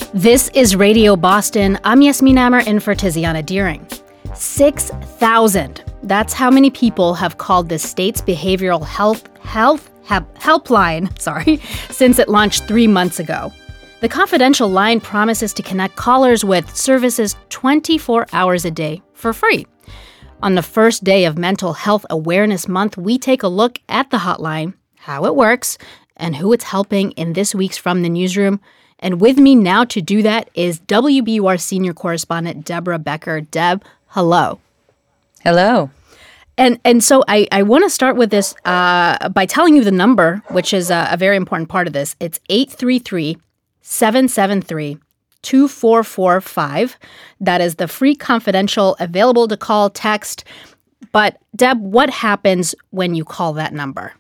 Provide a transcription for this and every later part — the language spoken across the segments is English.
This is Radio Boston. I'm Yasmin Amer in for Tiziana Deering. 6,000. That's how many people have called the state's behavioral health helpline, since it launched 3 months ago. The confidential line promises to connect callers with services 24 hours a day for free. On the first day of Mental Health Awareness Month, we take a look at the hotline, how it works, and who it's helping in this week's From the Newsroom. And with me now to do that is WBUR senior correspondent Deborah Becker. Deb, hello. Hello. And so I want to start with this by telling you the number, which is a very important part of this. It's 833-773-2445. That is the free confidential available to call text. But Deb, what happens when you call that number?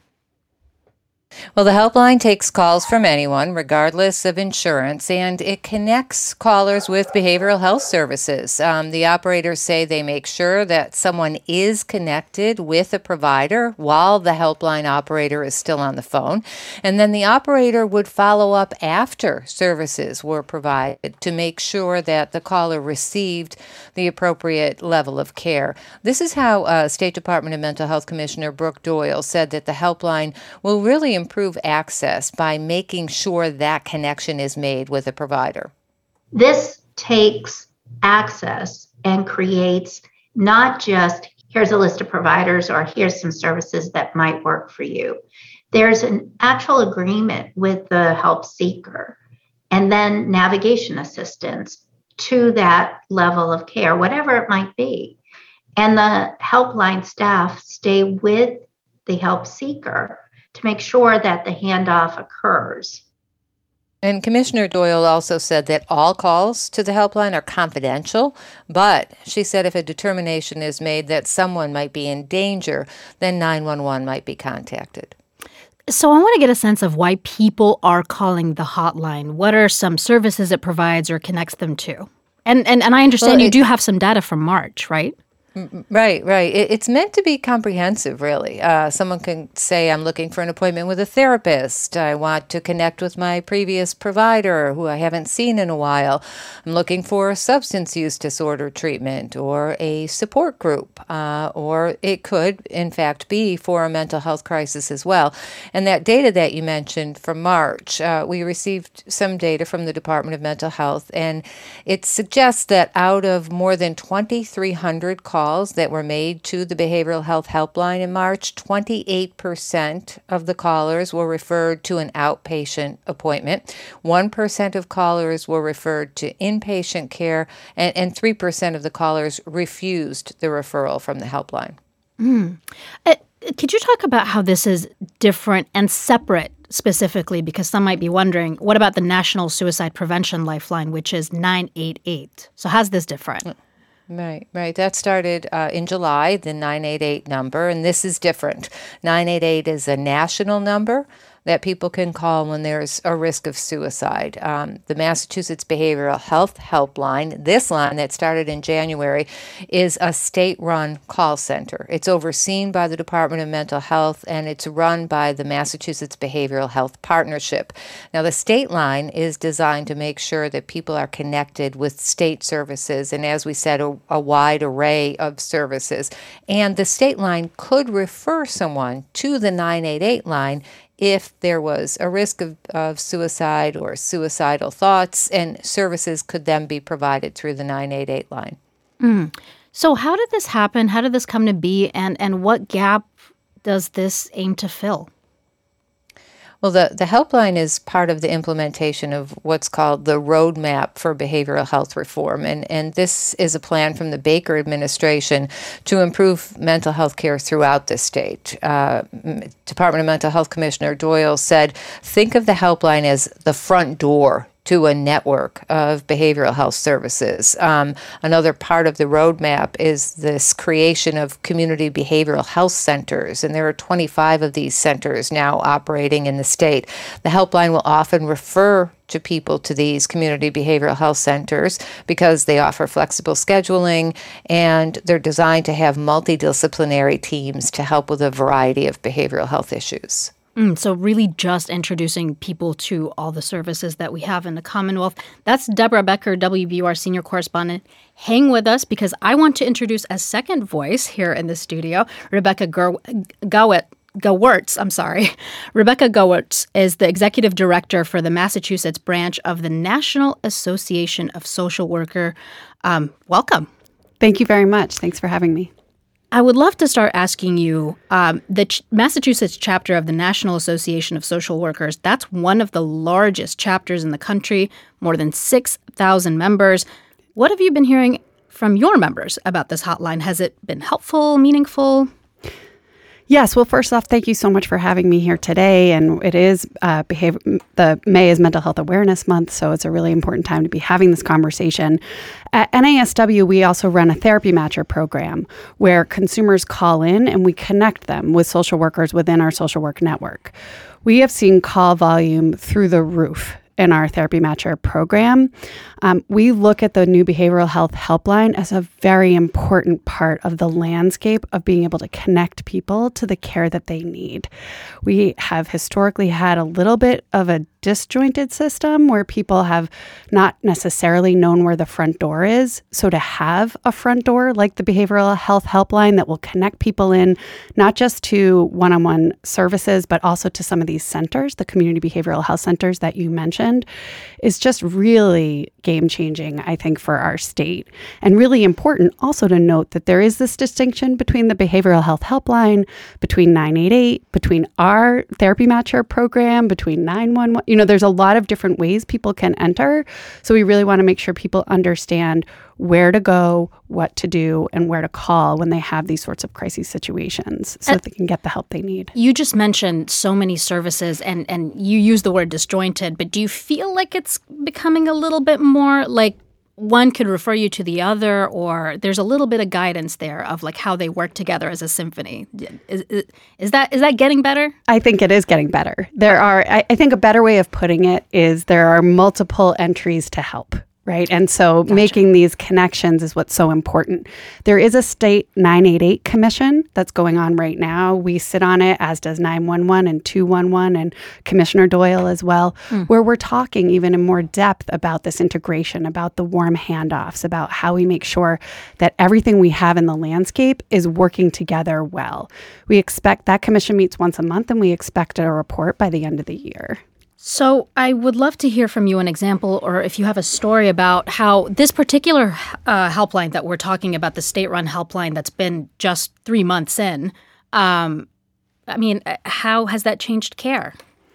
Well, the helpline takes calls from anyone, regardless of insurance, and it connects callers with behavioral health services. The operators say they make sure that someone is connected with a provider while the helpline operator is still on the phone, and then the operator would follow up after services were provided to make sure that the caller received the appropriate level of care. This is how State Department of Mental Health Commissioner Brooke Doyle said that the helpline will really improve access by making sure that connection is made with a provider. This takes access and creates not just here's a list of providers or here's some services that might work for you. There's an actual agreement with the help seeker and then navigation assistance to that level of care, whatever it might be. And the helpline staff stay with the help seeker to make sure that the handoff occurs. And Commissioner Doyle also said that all calls to the helpline are confidential, but she said if a determination is made that someone might be in danger, then 911 might be contacted. So I want to get a sense of why people are calling the hotline. What are some services it provides or connects them to? And I understand you do have some data from March, right? Right. It's meant to be comprehensive, really. Someone can say, I'm looking for an appointment with a therapist. I want to connect with my previous provider who I haven't seen in a while. I'm looking for a substance use disorder treatment or a support group, or it could, in fact, be for a mental health crisis as well. And that data that you mentioned from March, we received some data from the Department of Mental Health, and it suggests that out of more than 2,300 calls that were made to the behavioral health helpline in March, 28% of the callers were referred to an outpatient appointment. 1% of callers were referred to inpatient care, and 3% of the callers refused the referral from the helpline. Could you talk about how this is different and separate specifically? Because some might be wondering, what about the National Suicide Prevention Lifeline, which is 988? So how's this different? Right. That started in July, the 988 number, and this is different. 988 is a national number that people can call when there's a risk of suicide. The Massachusetts Behavioral Health Helpline, this line that started in January, is a state-run call center. It's overseen by the Department of Mental Health, and it's run by the Massachusetts Behavioral Health Partnership. Now, the state line is designed to make sure that people are connected with state services, and as we said, a wide array of services. And the state line could refer someone to the 988 line if there was a risk of suicide or suicidal thoughts, and services could then be provided through the 988 line. So how did this happen? How did this come to be? And what gap does this aim to fill? Well, the helpline is part of the implementation of what's called the Roadmap for Behavioral Health Reform. And this is a plan from the Baker administration to improve mental health care throughout the state. Department of Mental Health Commissioner Doyle said, think of the helpline as the front door to a network of behavioral health services. Another part of the roadmap is this creation of community behavioral health centers, and there are 25 of these centers now operating in the state. The helpline will often refer to people to these community behavioral health centers because they offer flexible scheduling, and they're designed to have multidisciplinary teams to help with a variety of behavioral health issues. So really just introducing people to all the services that we have in the Commonwealth. That's Deborah Becker, WBUR senior correspondent. Hang with us because I want to introduce a second voice here in the studio, Rebecca Gowertz. Rebecca Gowertz is the executive director for the Massachusetts branch of the National Association of Social Worker. Welcome. Thank you very much. Thanks for having me. I would love to start asking you, the Massachusetts chapter of the National Association of Social Workers, that's one of the largest chapters in the country, more than 6,000 members. What have you been hearing from your members about this hotline? Has it been helpful, meaningful? Yes. Well, first off, thank you so much for having me here today. And it is the May is Mental Health Awareness Month, so it's a really important time to be having this conversation. At NASW, we also run a therapy matcher program where consumers call in and we connect them with social workers within our social work network. We have seen call volume through the roof in our therapy matcher program. We look at the new behavioral health helpline as a very important part of the landscape of being able to connect people to the care that they need. We have historically had a little bit of a disjointed system where people have not necessarily known where the front door is. So to have a front door like the behavioral health helpline that will connect people in, not just to one-on-one services, but also to some of these centers, the community behavioral health centers that you mentioned, is just really game-changing, I think, for our state. And really important also to note that there is this distinction between the behavioral health helpline, between 988, between our therapy matcher program, between 911. There's a lot of different ways people can enter. So we really want to make sure people understand where to go, what to do, and where to call when they have these sorts of crisis situations so that they can get the help they need. You just mentioned so many services and you use the word disjointed, but do you feel like it's becoming a little bit more like one could refer you to the other, or there's a little bit of guidance there of like how they work together as a symphony? Is that getting better? I think it is getting better. I think a better way of putting it is there are multiple entries to help. Right. And so making these connections is what's so important. There is a state 988 commission that's going on right now. We sit on it, as does 911 and 211 and Commissioner Doyle as well, where we're talking even in more depth about this integration, about the warm handoffs, about how we make sure that everything we have in the landscape is working together well. We expect that commission meets once a month, and we expect a report by the end of the year. So I would love to hear from you an example, or if you have a story about how this particular helpline that we're talking about, the state-run helpline that's been just 3 months in, how has that changed care?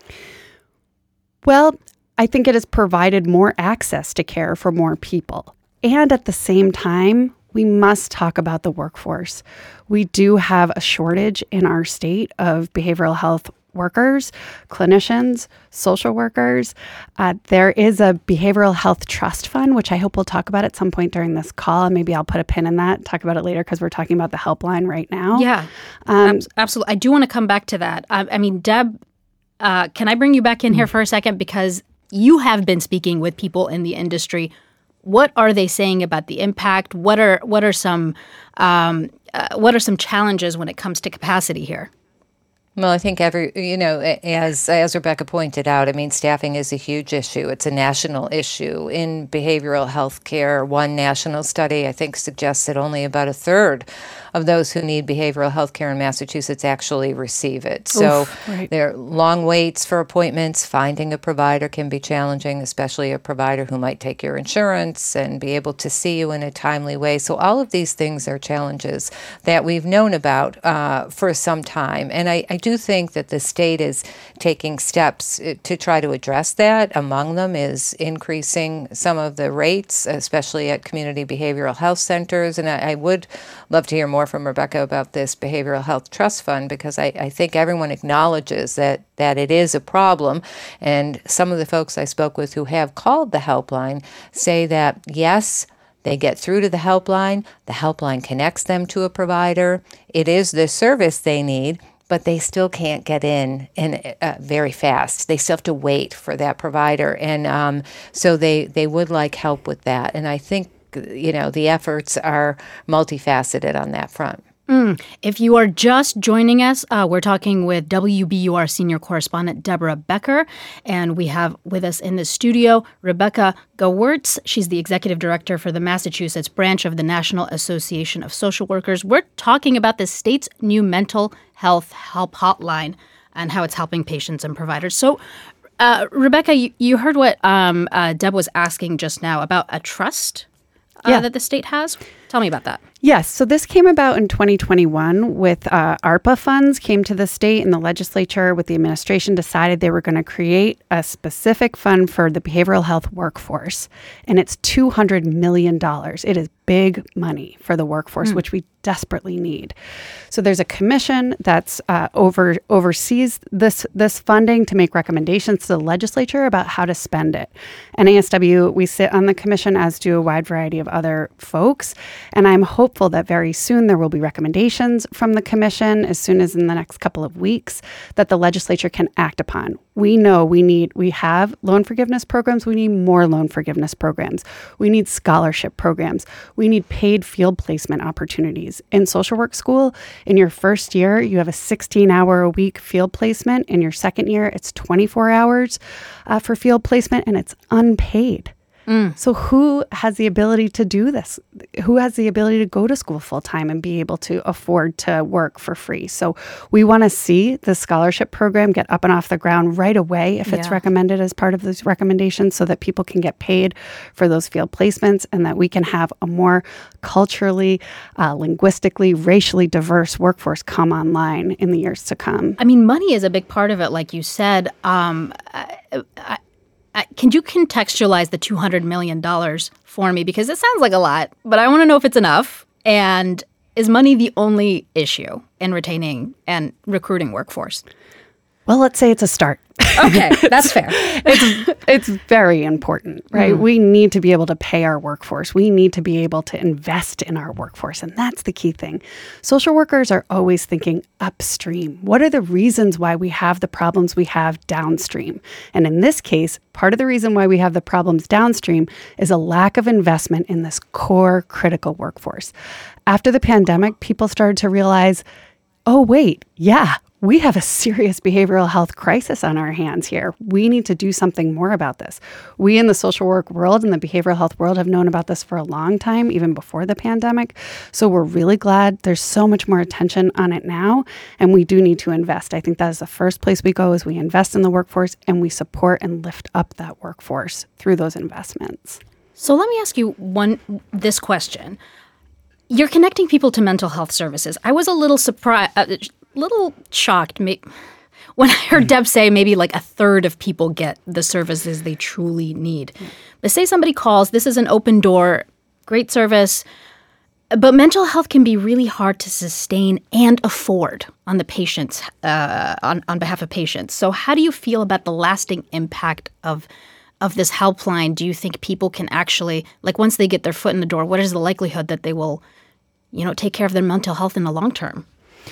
Well, I think it has provided more access to care for more people. And at the same time, we must talk about the workforce. We do have a shortage in our state of behavioral health workers, clinicians, social workers. There is a behavioral health trust fund, which I hope we'll talk about at some point during this call. And maybe I'll put a pin in that, talk about it later, because we're talking about the helpline right now. Yeah, absolutely. I do want to come back to that. Deb, can I bring you back in here for a second? Because you have been speaking with people in the industry. What are they saying about the impact? What are some challenges when it comes to capacity here? Well, I think as Rebecca pointed out, staffing is a huge issue. It's a national issue. In behavioral health care, one national study, I think, suggests that only about a third of those who need behavioral health care in Massachusetts actually receive it. So there are long waits for appointments. Finding a provider can be challenging, especially a provider who might take your insurance and be able to see you in a timely way. So all of these things are challenges that we've known about for some time. And I do think that the state is taking steps to try to address that. Among them is increasing some of the rates, especially at community behavioral health centers. And I would love to hear more from Rebecca about this Behavioral Health Trust Fund, because I think everyone acknowledges that it is a problem. And some of the folks I spoke with who have called the helpline say that, yes, they get through to the helpline connects them to a provider. It is the service they need, but they still can't get in very fast. They still have to wait for that provider. And so they would like help with that. And I think, the efforts are multifaceted on that front. If you are just joining us, we're talking with WBUR senior correspondent Deborah Becker, and we have with us in the studio Rebecca Gewirtz. She's the executive director for the Massachusetts branch of the National Association of Social Workers. We're talking about the state's new mental health help hotline and how it's helping patients and providers. So, Rebecca, you heard what Deb was asking just now about a trust that the state has. Tell me about that. Yes. So this came about in 2021 with ARPA funds came to the state, and the legislature with the administration decided they were going to create a specific fund for the behavioral health workforce. And it's $200 million. It is big money for the workforce, which we desperately need. So there's a commission that's oversees this funding to make recommendations to the legislature about how to spend it. NASW, we sit on the commission, as do a wide variety of other folks. And I'm hopeful that very soon there will be recommendations from the commission, as soon as in the next couple of weeks, that the legislature can act upon. We know we have loan forgiveness programs. We need more loan forgiveness programs. We need scholarship programs. We need paid field placement opportunities. In social work school, in your first year, you have a 16-hour-a-week field placement. In your second year, it's 24 hours for field placement, and it's unpaid. So who has the ability to do this? Who has the ability to go to school full time and be able to afford to work for free? So we want to see the scholarship program get up and off the ground right away if it's recommended as part of those recommendations, so that people can get paid for those field placements and that we can have a more culturally, linguistically, racially diverse workforce come online in the years to come. I mean, money is a big part of it, like you said. Can you contextualize the $200 million for me? Because it sounds like a lot, but I want to know if it's enough. And is money the only issue in retaining and recruiting workforce? Well, let's say it's a start. Okay, that's fair. It's very important, right? We need to be able to pay our workforce. We need to be able to invest in our workforce. And that's the key thing. Social workers are always thinking upstream. What are the reasons why we have the problems we have downstream? And in this case, part of the reason why we have the problems downstream is a lack of investment in this core critical workforce. After the pandemic, people started to realize, oh, wait, we have a serious behavioral health crisis on our hands here. We need to do something more about this. We in the social work world and the behavioral health world have known about this for a long time, even before the pandemic. So we're really glad there's so much more attention on it now, and we do need to invest. I think that is the first place we go, is we invest in the workforce and we support and lift up that workforce through those investments. So let me ask you this question. You're connecting people to mental health services. I was a little surprised, little shocked when I heard Deb say maybe like a third of people get the services they truly need. But say somebody calls, this is an open door, great service, but mental health can be really hard to sustain and afford on the patients, on behalf of patients. So how do you feel about the lasting impact of this helpline? Do you think people can actually, like once they get their foot in the door, what is the likelihood that they will, take care of their mental health in the long term?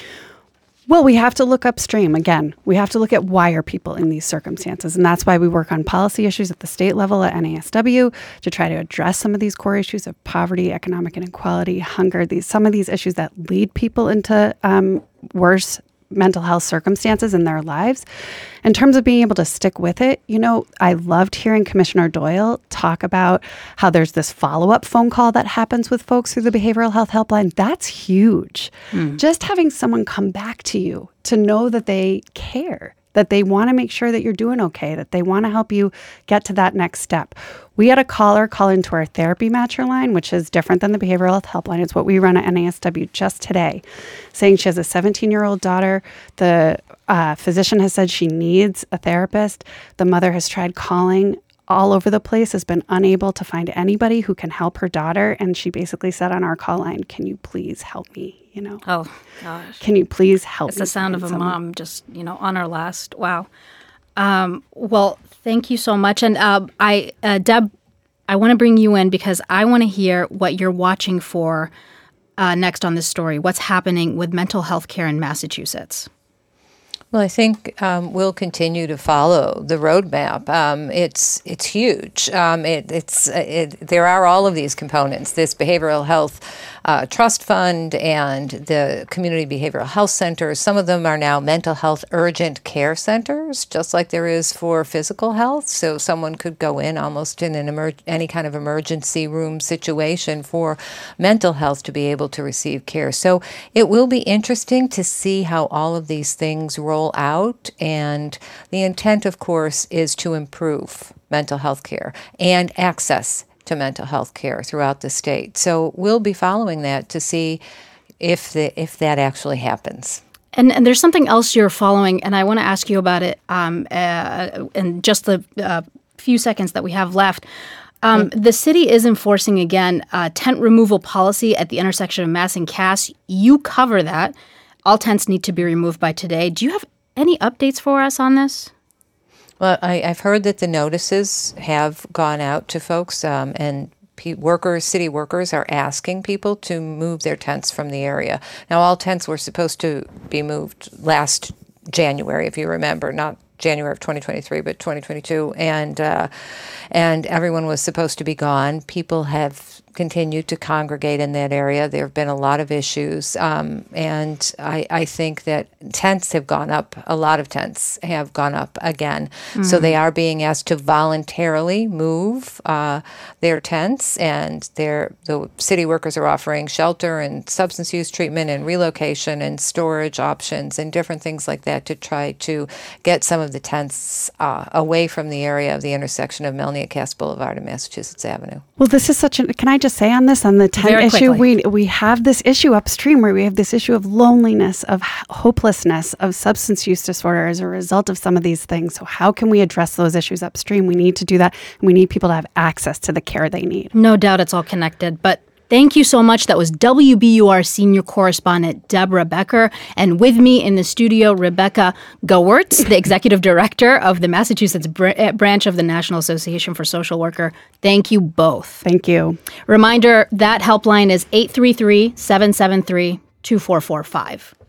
Well, we have to look upstream. Again, we have to look at why are people in these circumstances. And that's why we work on policy issues at the state level at NASW to try to address some of these core issues of poverty, economic inequality, hunger, some of these issues that lead people into worse mental health circumstances in their lives. In terms of being able to stick with it, I loved hearing Commissioner Doyle talk about how there's this follow-up phone call that happens with folks through the behavioral health helpline. That's huge. Just having someone come back to you to know that they care, that they want to make sure that you're doing okay, that they want to help you get to that next step. We had a caller call into our therapy matcher line, which is different than the behavioral health helpline. It's what we run at NASW just today, saying she has a 17-year-old daughter. The physician has said she needs a therapist. The mother has tried calling all over the place, has been unable to find anybody who can help her daughter. And she basically said on our call line, can you please help me? Oh, gosh. Can you please help me? It's the sound of a mom just, on her last. Wow. Well, thank you so much. And Deb, I want to bring you in because I want to hear what you're watching for next on this story. What's happening with mental health care in Massachusetts? Well, I think we'll continue to follow the roadmap. It's huge. There are all of these components: this behavioral health trust fund and the community behavioral health centers. Some of them are now mental health urgent care centers, just like there is for physical health. So someone could go in almost in any kind of emergency room situation for mental health to be able to receive care. So it will be interesting to see how all of these things roll out, and the intent, of course, is to improve mental health care and access to mental health care throughout the state. So we'll be following that to see if that actually happens. And there's something else you're following, and I want to ask you about it in just the few seconds that we have left. The city is enforcing, again, tent removal policy at the intersection of Mass and Cass. You cover that. All tents need to be removed by today. Do you have any updates for us on this? Well, I've heard that the notices have gone out to folks, and city workers are asking people to move their tents from the area. Now, all tents were supposed to be moved last January, if you remember, not January of 2023, but 2022, and everyone was supposed to be gone. People have continued to congregate in that area. There have been a lot of issues, and I think that tents have gone up. A lot of tents have gone up again. Mm-hmm. So they are being asked to voluntarily move their tents, and the city workers are offering shelter and substance use treatment and relocation and storage options and different things like that to try to get some of the tents away from the area of the intersection of Melnia Cass Boulevard and Massachusetts Avenue. Well, this is can I just say on this, on the tent issue, we have this issue upstream where we have this issue of loneliness, of hopelessness, of substance use disorder as a result of some of these things. So how can we address those issues upstream? We need to do that, and we need people to have access to the care they need. No doubt it's all connected, but thank you so much. That was WBUR senior correspondent Deborah Becker. And with me in the studio, Rebecca Gowertz, the executive director of the Massachusetts branch of the National Association for Social Work. Thank you both. Thank you. Reminder, that helpline is 833-773-2445.